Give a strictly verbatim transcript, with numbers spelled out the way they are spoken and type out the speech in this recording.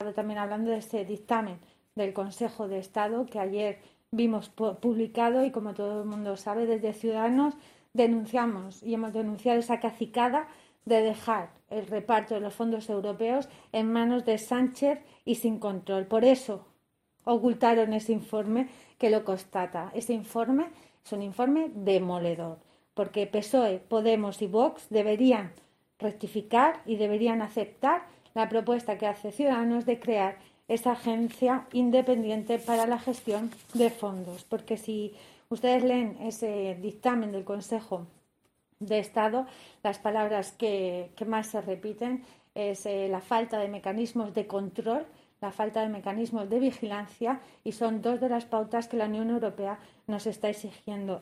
estado también hablando de este dictamen del Consejo de Estado que ayer vimos publicado y, como todo el mundo sabe, desde Ciudadanos denunciamos y hemos denunciado esa cacicada de dejar el reparto de los fondos europeos en manos de Sánchez y sin control. Por eso ocultaron ese informe que lo constata. Ese informe es un informe demoledor, porque P S O E, Podemos y Vox deberían rectificar y deberían aceptar la propuesta que hace Ciudadanos de crear esa agencia independiente para la gestión de fondos, porque si ustedes leen ese dictamen del Consejo de Estado, las palabras que, que más se repiten es eh, la falta de mecanismos de control, la falta de mecanismos de vigilancia, y son dos de las pautas que la Unión Europea nos está exigiendo